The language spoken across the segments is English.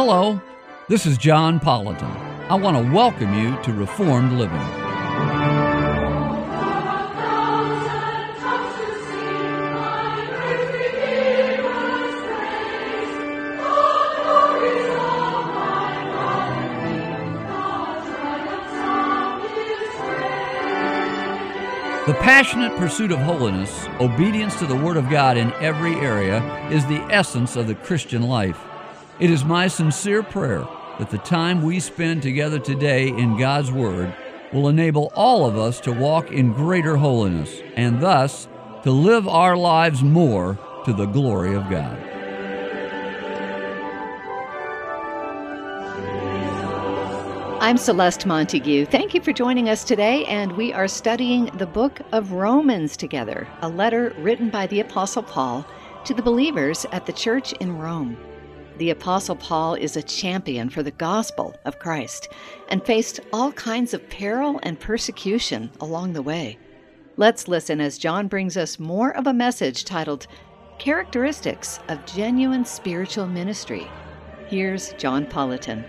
Hello, this is John Politan. I want to welcome you to Reformed Living. The passionate pursuit of holiness, obedience to the Word of God in every area, is the essence of the Christian life. It is my sincere prayer that the time we spend together today in God's Word will enable all of us to walk in greater holiness and thus to live our lives more to the glory of God. I'm Celeste Montague. Thank you for joining us today, and we are studying the book of Romans together, a letter written by the Apostle Paul to the believers at the church in Rome. The Apostle Paul is a champion for the gospel of Christ and faced all kinds of peril and persecution along the way. Let's listen as John brings us more of a message titled Characteristics of Genuine Spiritual Ministry. Here's John Politan.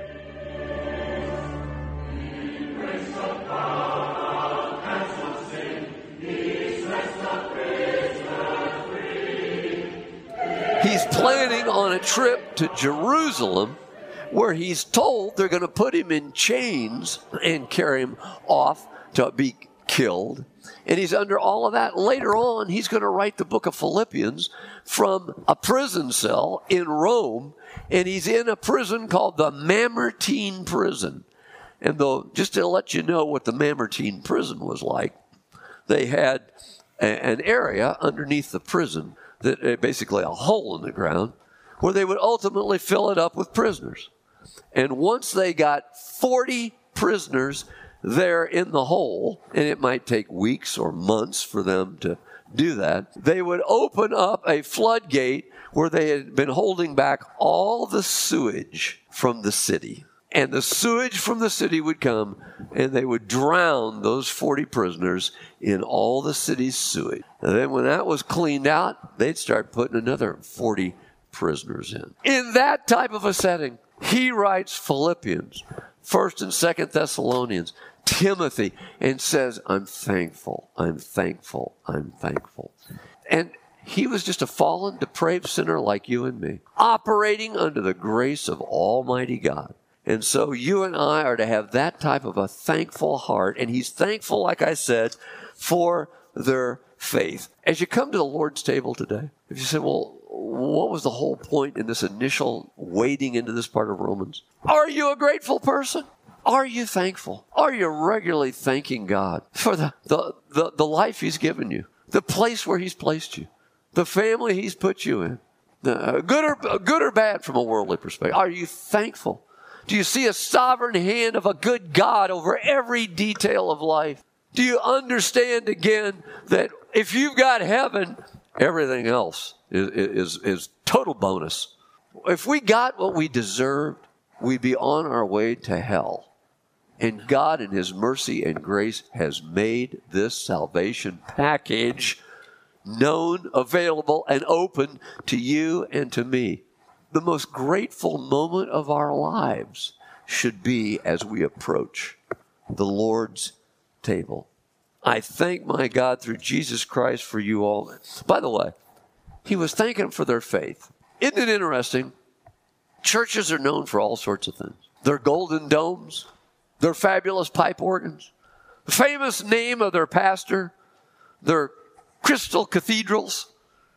He's planning on a trip to Jerusalem where he's told they're going to put him in chains and carry him off to be killed. And he's under all of that. Later on, he's going to write the book of Philippians from a prison cell in Rome. And he's in a prison called the Mamertine prison. And though, just to let you know what the Mamertine prison was like, they had an area underneath the prison, that basically a hole in the ground, where they would ultimately fill it up with prisoners. And once they got 40 prisoners there in the hole, and it might take weeks or months for them to do that, they would open up a floodgate where they had been holding back all the sewage from the city. And the sewage from the city would come, and they would drown those 40 prisoners in all the city's sewage. And then when that was cleaned out, they'd start putting another 40 prisoners in. In that type of a setting, he writes Philippians, 1st and 2nd Thessalonians, Timothy, and says, I'm thankful, I'm thankful, I'm thankful. And he was just a fallen, depraved sinner like you and me, operating under the grace of Almighty God. And so you and I are to have that type of a thankful heart. And he's thankful, like I said, for their faith. As you come to the Lord's table today, if you say, well, what was the whole point in this initial wading into this part of Romans? Are you a grateful person? Are you thankful? Are you regularly thanking God for the life he's given you, the place where he's placed you, the family he's put you in, good or bad from a worldly perspective? Are you thankful? Do you see a sovereign hand of a good God over every detail of life? Do you understand again that if you've got heaven, everything else is total bonus? If we got what we deserved, we'd be on our way to hell. And God in his mercy and grace has made this salvation package known, available, and open to you and to me. The most grateful moment of our lives should be as we approach the Lord's table. I thank my God through Jesus Christ for you all. By the way, he was thanking them for their faith. Isn't it interesting? Churches are known for all sorts of things. Their golden domes, their fabulous pipe organs, the famous name of their pastor, their crystal cathedrals.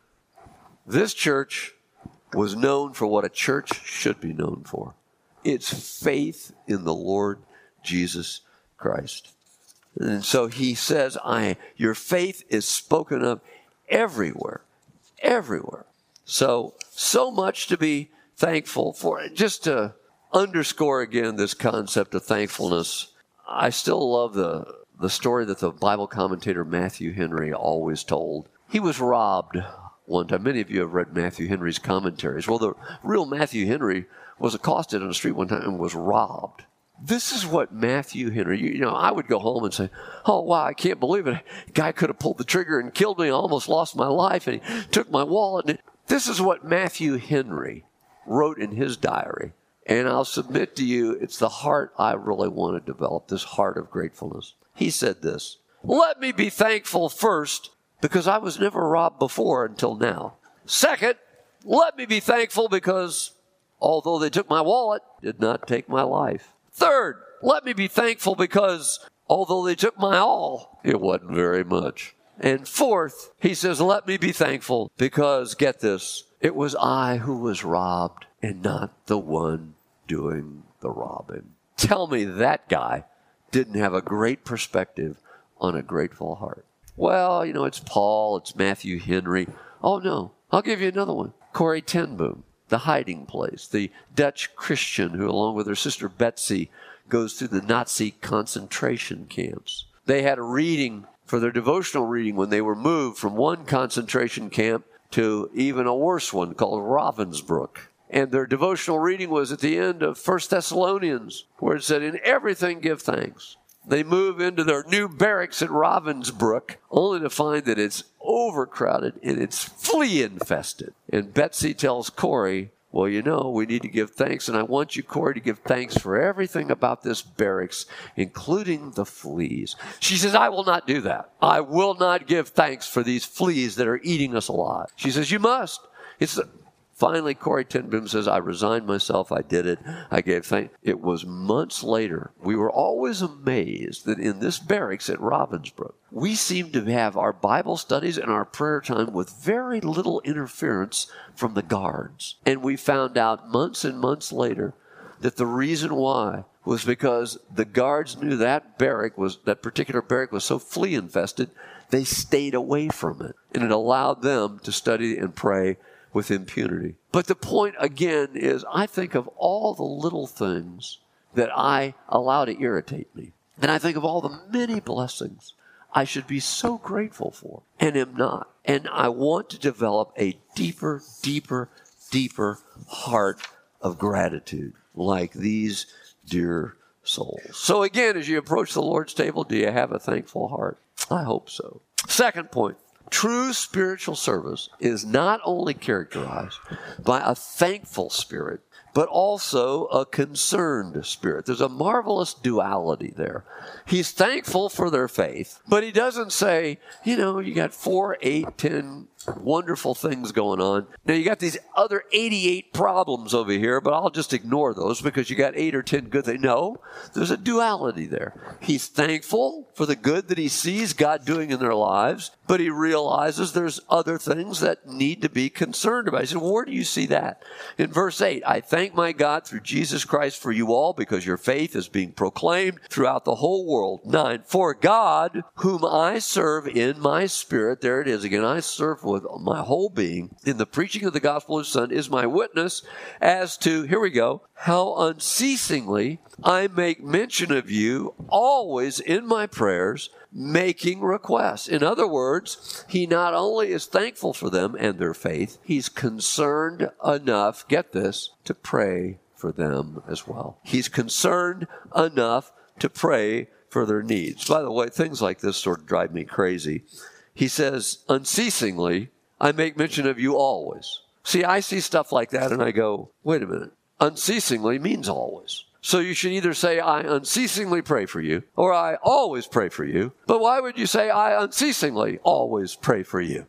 This church was known for what a church should be known for. It's faith in the Lord Jesus Christ. And so he says, your faith is spoken of everywhere, everywhere. So much to be thankful for. Just to underscore again this concept of thankfulness, I still love the story that the Bible commentator Matthew Henry always told. He was robbed one time. Many of you have read Matthew Henry's commentaries. Well, the real Matthew Henry was accosted on the street one time and was robbed. This is what Matthew Henry, I would go home and say, oh, wow, I can't believe it. A guy could have pulled the trigger and killed me. I almost lost my life, and he took my wallet. And this is what Matthew Henry wrote in his diary And I'll submit to you, it's the heart I really want to develop, this heart of gratefulness. He said this, let me be thankful first because I was never robbed before until now. Second, let me be thankful because although they took my wallet, did not take my life. Third, let me be thankful because although they took my all, it wasn't very much. And fourth, he says, let me be thankful because, get this, it was I who was robbed and not the one doing the robbing. Tell me that guy didn't have a great perspective on a grateful heart. Well, it's Paul, it's Matthew Henry. Oh, no, I'll give you another one. Corrie ten Boom, The Hiding Place, the Dutch Christian who, along with her sister Betsy, goes through the Nazi concentration camps. They had a reading for their devotional reading when they were moved from one concentration camp to even a worse one called Ravensbrück. And their devotional reading was at the end of 1 Thessalonians, where it said, in everything give thanks. They move into their new barracks at Ravensbrück, only to find that it's overcrowded and it's flea-infested. And Betsy tells Corrie, well, we need to give thanks, and I want you, Corrie, to give thanks for everything about this barracks, including the fleas. She says, I will not do that. I will not give thanks for these fleas that are eating us alive. She says, you must. Finally, Corrie ten Boom says, I resigned myself. I did it. I gave thanks. It was months later. We were always amazed that in this barracks at Ravensbrück, we seemed to have our Bible studies and our prayer time with very little interference from the guards. And we found out months and months later that the reason why was because the guards knew that particular barrack was so flea infested, they stayed away from it. And it allowed them to study and pray with impunity. But the point, again, is I think of all the little things that I allow to irritate me. And I think of all the many blessings I should be so grateful for and am not. And I want to develop a deeper, deeper, deeper heart of gratitude like these dear souls. So again, as you approach the Lord's table, do you have a thankful heart? I hope so. Second point. True spiritual service is not only characterized by a thankful spirit, but also a concerned spirit. There's a marvelous duality there. He's thankful for their faith, but he doesn't say, you got 4, 8, 10 wonderful things going on. Now, you got these other 88 problems over here, but I'll just ignore those because you got 8 or 10 good things. No, there's a duality there. He's thankful for the good that he sees God doing in their lives, but he realizes there's other things that need to be concerned about. He said, where do you see that? In verse 8, I thank my God through Jesus Christ for you all because your faith is being proclaimed throughout the whole world. 9, for God, whom I serve in my spirit, there it is again, I serve with my whole being in the preaching of the gospel of his Son, is my witness as to, here we go, how unceasingly I make mention of you always in my prayers, making requests. In other words, he not only is thankful for them and their faith, he's concerned enough, get this, to pray for them as well. He's concerned enough to pray for their needs. By the way, things like this sort of drive me crazy. He says, unceasingly, I make mention of you always. See, I see stuff like that and I go, wait a minute. Unceasingly means always. So you should either say, I unceasingly pray for you, or I always pray for you. But why would you say, I unceasingly always pray for you?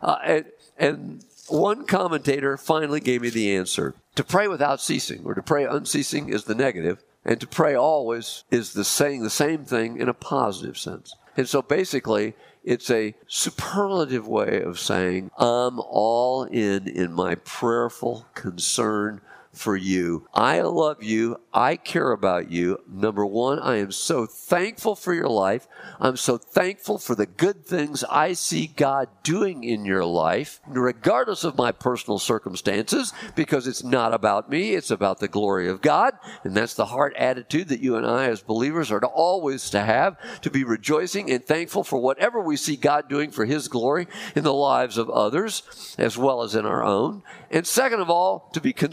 And one commentator finally gave me the answer. To pray without ceasing, or to pray unceasing is the negative, and to pray always is saying the same thing in a positive sense. And so basically, it's a superlative way of saying, I'm all in my prayerful concern for you. I love you. I care about you. Number one, I am so thankful for your life. I'm so thankful for the good things I see God doing in your life, regardless of my personal circumstances, because it's not about me. It's about the glory of God. And that's the heart attitude that you and I as believers are to always to have, to be rejoicing and thankful for whatever we see God doing for his glory in the lives of others, as well as in our own. And second of all, to be concerned enough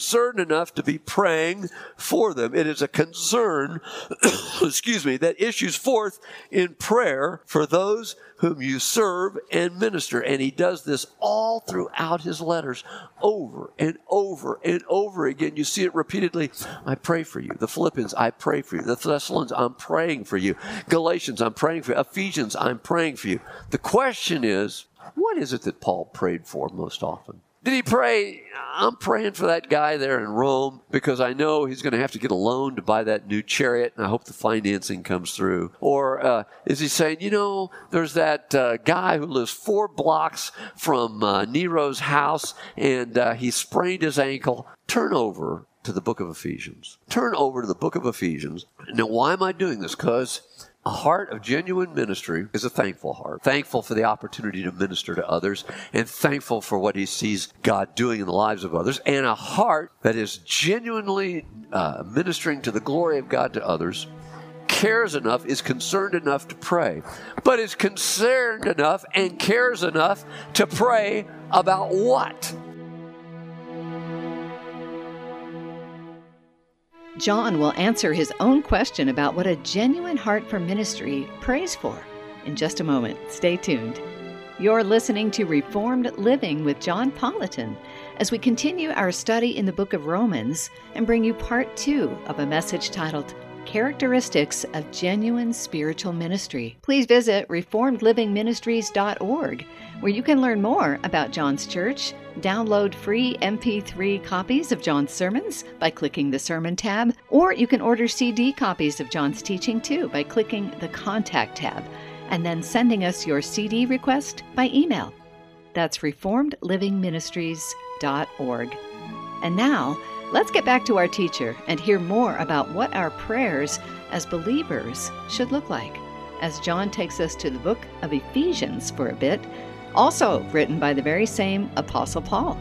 enough to be praying for them. It is a concern, that issues forth in prayer for those whom you serve and minister. And he does this all throughout his letters, over and over and over again. You see it repeatedly. I pray for you. The Philippians, I pray for you. The Thessalonians, I'm praying for you. Galatians, I'm praying for you. Ephesians, I'm praying for you. The question is, what is it that Paul prayed for most often? Did he pray, I'm praying for that guy there in Rome because I know he's going to have to get a loan to buy that new chariot and I hope the financing comes through? Or is he saying, there's that guy who lives 4 blocks from Nero's house and he sprained his ankle? Turn over to the book of Ephesians. Turn over to the book of Ephesians. Now, why am I doing this? Because a heart of genuine ministry is a thankful heart. Thankful for the opportunity to minister to others and thankful for what he sees God doing in the lives of others. And a heart that is genuinely ministering to the glory of God to others, cares enough, is concerned enough to pray, but is concerned enough and cares enough to pray about what? John will answer his own question about what a genuine heart for ministry prays for in just a moment. Stay tuned. You're listening to Reformed Living with John Politan as we continue our study in the book of Romans and bring you part 2 of a message titled Characteristics of Genuine Spiritual Ministry. Please visit reformedlivingministries.org, where you can learn more about John's church, download free MP3 copies of John's sermons by clicking the Sermon tab, or you can order CD copies of John's teaching too by clicking the Contact tab, and then sending us your CD request by email. That's reformedlivingministries.org. And now, let's get back to our teacher and hear more about what our prayers as believers should look like, as John takes us to the book of Ephesians for a bit, also written by the very same Apostle Paul.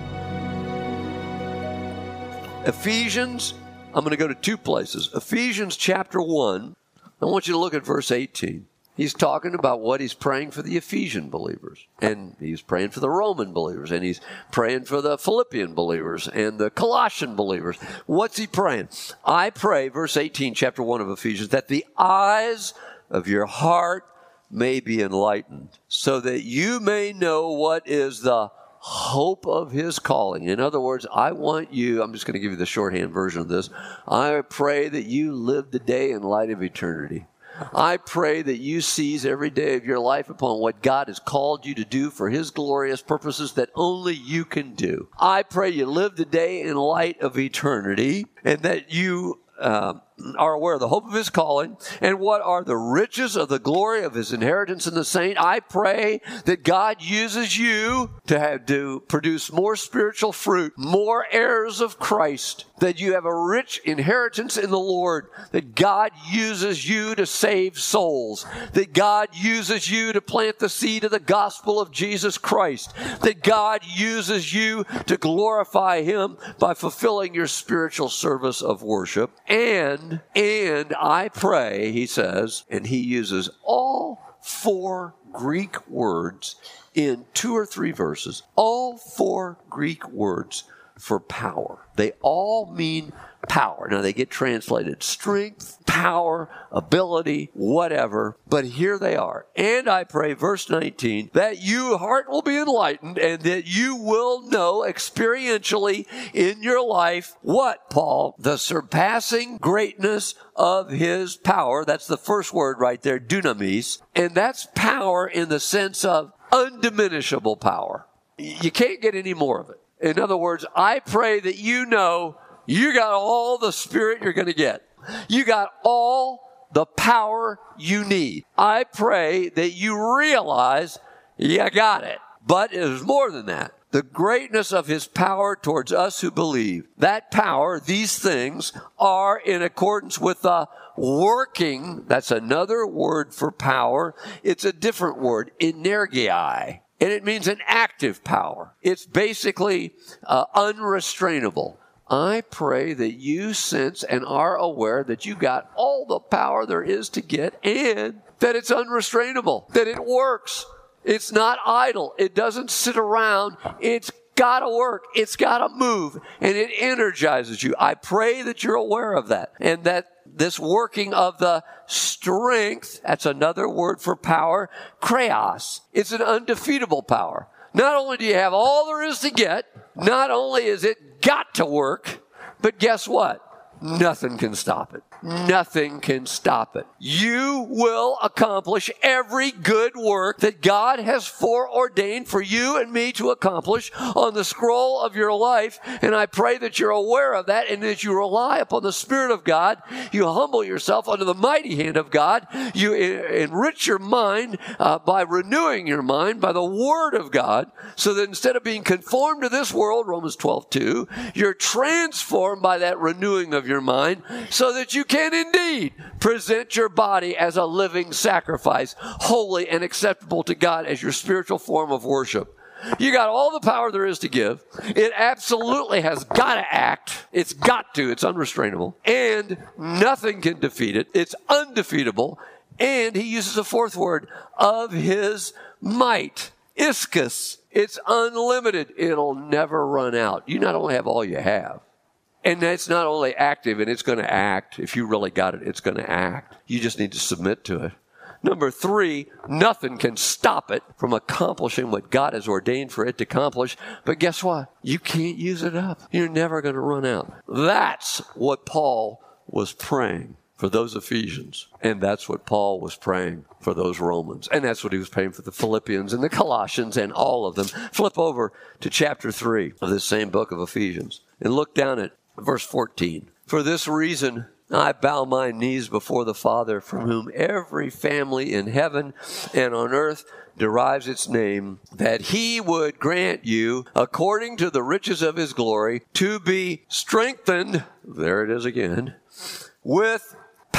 Ephesians, I'm going to go to 2 places. Ephesians chapter 1, I want you to look at verse 18. He's talking about what he's praying for the Ephesian believers, and he's praying for the Roman believers, and he's praying for the Philippian believers and the Colossian believers. What's he praying? I pray, verse 18, chapter 1 of Ephesians, that the eyes of your heart may be enlightened, so that you may know what is the hope of his calling. In other words, I want you, I'm just going to give you the shorthand version of this. I pray that you live the day in light of eternity. I pray that you seize every day of your life upon what God has called you to do for his glorious purposes that only you can do. I pray you live the day in light of eternity, and that you are aware of the hope of his calling and what are the riches of the glory of his inheritance in the saint. I pray that God uses you to produce more spiritual fruit, more heirs of Christ, that you have a rich inheritance in the Lord, that God uses you to save souls, that God uses you to plant the seed of the gospel of Jesus Christ, that God uses you to glorify him by fulfilling your spiritual service of worship. And I pray, he says, and he uses all 4 Greek words in 2 or 3 verses, all 4 Greek words for power. They all mean power. Now, they get translated strength, power, ability, whatever, but here they are. And I pray, verse 19, that your heart will be enlightened and that you will know experientially in your life what, Paul? The surpassing greatness of his power. That's the first word right there, dunamis. And that's power in the sense of undiminishable power. You can't get any more of it. In other words, I pray that you know you got all the Spirit you're going to get. You got all the power you need. I pray that you realize you got it. But it is more than that. The greatness of his power towards us who believe. That power, these things, are in accordance with the working. That's another word for power. It's a different word, energiai. And it means an active power. It's basically unrestrainable. I pray that you sense and are aware that you got all the power there is to get and that it's unrestrainable, that it works. It's not idle. It doesn't sit around. It's got to work. It's got to move, and it energizes you. I pray that you're aware of that, and that this working of the strength, that's another word for power, kreos. It's an undefeatable power. Not only do you have all there is to get, not only is it got to work, but guess what? Nothing can stop it. Nothing can stop it. You will accomplish every good work that God has foreordained for you and me to accomplish on the scroll of your life. And I pray that you're aware of that, and that you rely upon the Spirit of God. You humble yourself under the mighty hand of God. You enrich your mind by renewing your mind by the Word of God, so that instead of being conformed to this world, Romans 12:2, you're transformed by that renewing of your mind, so that you can indeed present your body as a living sacrifice, holy and acceptable to God, as your spiritual form of worship. You got all the power there is to give. It absolutely has got to act. It's got to. It's unrestrainable. And nothing can defeat it. It's undefeatable. And he uses a fourth word, of his might. Ischus. It's unlimited. It'll never run out. You not only have all you have, and it's not only active, and it's going to act. If you really got it, it's going to act. You just need to submit to it. Number 3, nothing can stop it from accomplishing what God has ordained for it to accomplish. But guess what? You can't use it up. You're never going to run out. That's what Paul was praying for those Ephesians. And that's what Paul was praying for those Romans. And that's what he was praying for the Philippians and the Colossians and all of them. Flip over to chapter 3 of this same book of Ephesians and look down at verse 14. For this reason, I bow my knees before the Father, from whom every family in heaven and on earth derives its name, that he would grant you, according to the riches of his glory, to be strengthened, there it is again, with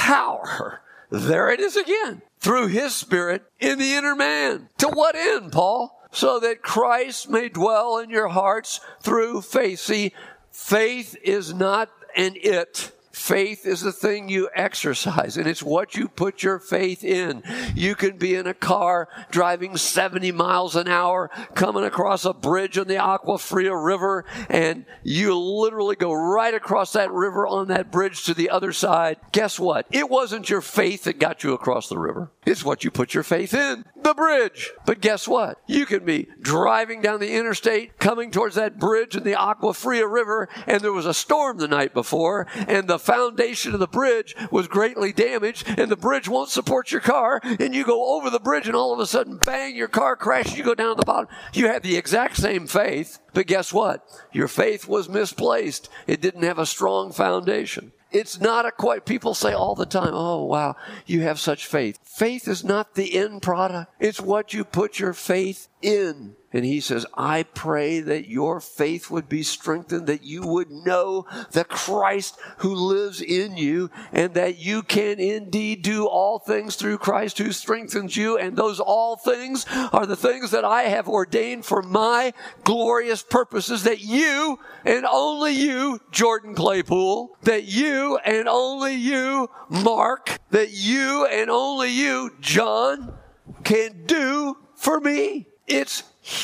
power, there it is again, through his Spirit in the inner man. To what end, Paul? So that Christ may dwell in your hearts through faith. See, faith is not an it. Faith is the thing you exercise, and it's what you put your faith in. You can be in a car driving 70 miles an hour, coming across a bridge on the Agua Fria River, and you literally go right across that river on that bridge to the other side. Guess what? It wasn't your faith that got you across the river. It's what you put your faith in, the bridge. But guess what? You can be driving down the interstate, coming towards that bridge in the Agua Fria River, and there was a storm the night before, and the foundation of the bridge was greatly damaged, and the bridge won't support your car, and you go over the bridge, and all of a sudden, bang, your car crashes, you go down to the bottom. You have the exact same faith, but guess what? Your faith was misplaced. It didn't have a strong foundation. It's not a quite, people say all the time, oh, wow, you have such faith. Faith is not the end product. It's what you put your faith in. And he says, I pray that your faith would be strengthened, that you would know the Christ who lives in you, and that you can indeed do all things through Christ who strengthens you. And those all things are the things that I have ordained for my glorious purposes, that you and only you, Jordan Claypool, that you and only you, Mark, that you and only you, John, can do for me. It's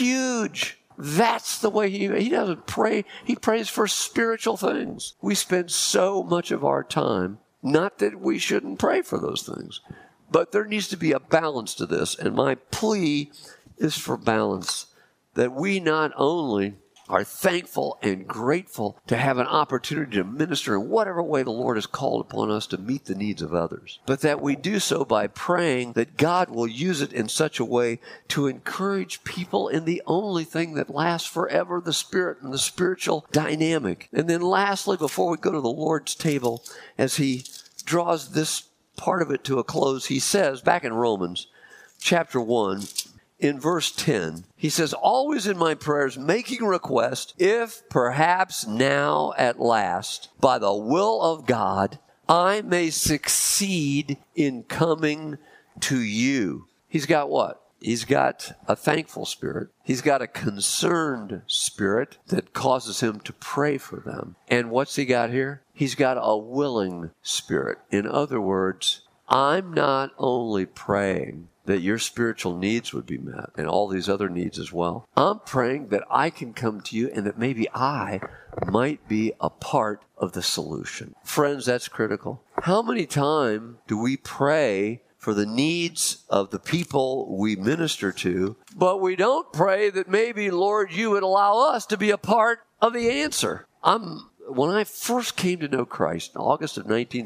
huge. That's the way he doesn't pray. He prays for spiritual things. We spend so much of our time, not that we shouldn't pray for those things, but there needs to be a balance to this. And my plea is for balance, that we not only are thankful and grateful to have an opportunity to minister in whatever way the Lord has called upon us to meet the needs of others, but that we do so by praying that God will use it in such a way to encourage people in the only thing that lasts forever, the Spirit and the spiritual dynamic. And then lastly, before we go to the Lord's table, as he draws this part of it to a close, he says, back in Romans chapter 1, in verse 10, he says, always in my prayers, making request, if perhaps now at last, by the will of God, I may succeed in coming to you. He's got what? He's got a thankful spirit. He's got a concerned spirit that causes him to pray for them. And what's he got here? He's got a willing spirit. In other words, I'm not only praying that your spiritual needs would be met and all these other needs as well. I'm praying that I can come to you and that maybe I might be a part of the solution. Friends, that's critical. How many times do we pray for the needs of the people we minister to, but we don't pray that maybe, Lord, you would allow us to be a part of the answer? When I first came to know Christ in August of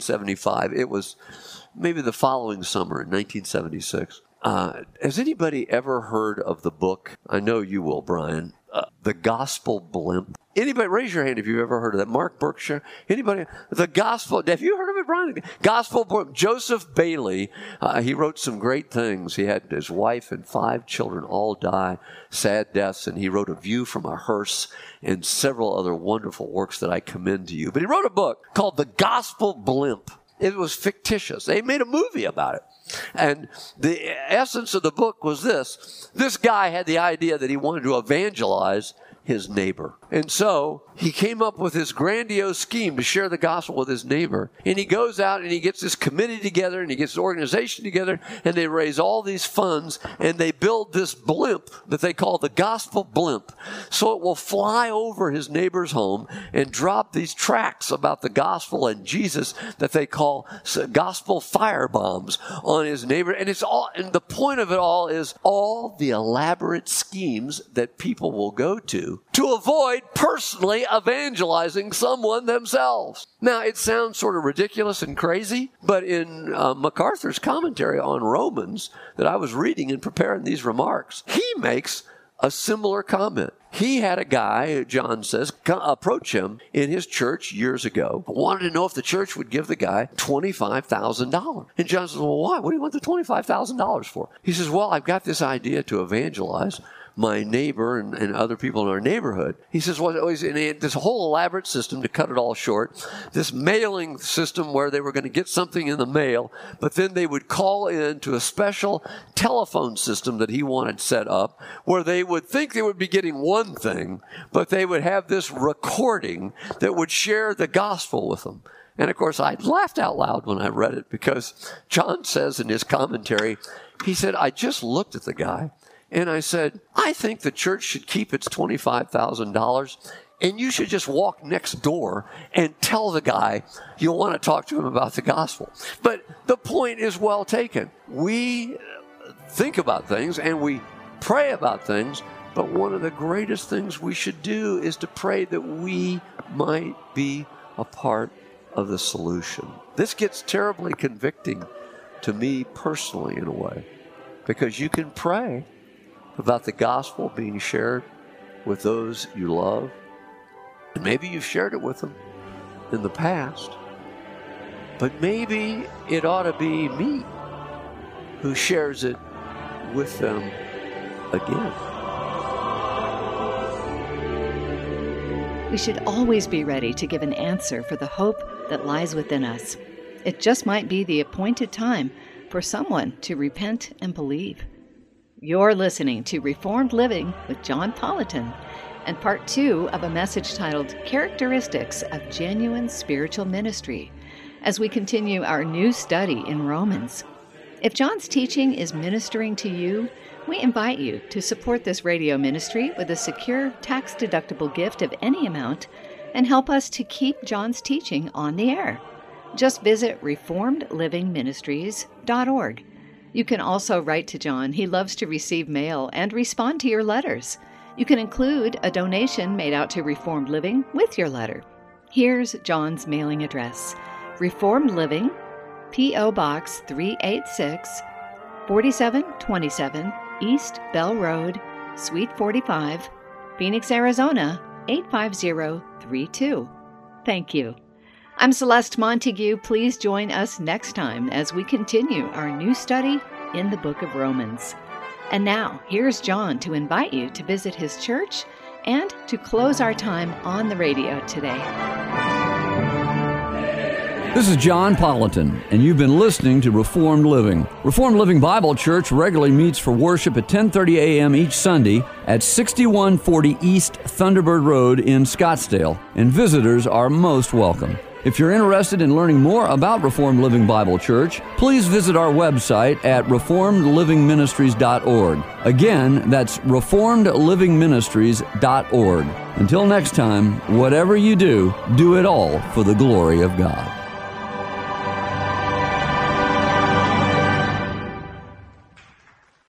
1975, it was maybe the following summer in 1976. Has anybody ever heard of the book? I know you will, Brian. The Gospel Blimp. Anybody, raise your hand if you've ever heard of that. Mark Berkshire. Anybody? The Gospel. Have you heard of it, Brian? Gospel Blimp. Joseph Bailey. He wrote some great things. He had his wife and 5 children all die sad deaths, and he wrote A View from a Hearse and several other wonderful works that I commend to you. But he wrote a book called The Gospel Blimp. It was fictitious. They made a movie about it. And the essence of the book was this. This guy had the idea that he wanted to evangelize his neighbor. And so he came up with this grandiose scheme to share the gospel with his neighbor. And he goes out and he gets this committee together and he gets the organization together and they raise all these funds and they build this blimp that they call the Gospel Blimp. So it will fly over his neighbor's home and drop these tracts about the gospel and Jesus that they call gospel firebombs on his neighbor. And it's all, and the point of it all is all the elaborate schemes that people will go to avoid personally evangelizing someone themselves. Now, it sounds sort of ridiculous and crazy, but in MacArthur's commentary on Romans that I was reading and preparing these remarks, he makes a similar comment. He had a guy, John says, approach him in his church years ago, wanted to know if the church would give the guy $25,000. And John says, well, why? What do you want the $25,000 for? He says, well, I've got this idea to evangelize my neighbor and other people in our neighborhood. He says, well, this whole elaborate system, to cut it all short, this mailing system where they were going to get something in the mail, but then they would call in to a special telephone system that he wanted set up, where they would think they would be getting one thing, but they would have this recording that would share the gospel with them. And of course, I laughed out loud when I read it, because John says in his commentary, he said, I just looked at the guy, and I said, I think the church should keep its $25,000, and you should just walk next door and tell the guy you want to talk to him about the gospel. But the point is well taken. We think about things and we pray about things, but one of the greatest things we should do is to pray that we might be a part of the solution. This gets terribly convicting to me personally in a way, because you can pray about the gospel being shared with those you love. And maybe you've shared it with them in the past, but maybe it ought to be me who shares it with them again. We should always be ready to give an answer for the hope that lies within us. It just might be the appointed time for someone to repent and believe. You're listening to Reformed Living with John Politan, and part 2 of a message titled Characteristics of Genuine Spiritual Ministry, as we continue our new study in Romans. If John's teaching is ministering to you, we invite you to support this radio ministry with a secure, tax-deductible gift of any amount and help us to keep John's teaching on the air. Just visit reformedlivingministries.org. You can also write to John. He loves to receive mail and respond to your letters. You can include a donation made out to Reformed Living with your letter. Here's John's mailing address: Reformed Living, P.O. Box 386, 4727 East Bell Road, Suite 45, Phoenix, Arizona 85032. Thank you. I'm Celeste Montague. Please join us next time as we continue our new study in the book of Romans. And now, here's John to invite you to visit his church and to close our time on the radio today. This is John Politan, and you've been listening to Reformed Living. Reformed Living Bible Church regularly meets for worship at 10:30 a.m. each Sunday at 6140 East Thunderbird Road in Scottsdale, and visitors are most welcome. If you're interested in learning more about Reformed Living Bible Church, please visit our website at reformedlivingministries.org. Again, that's reformedlivingministries.org. Until next time, whatever you do, do it all for the glory of God.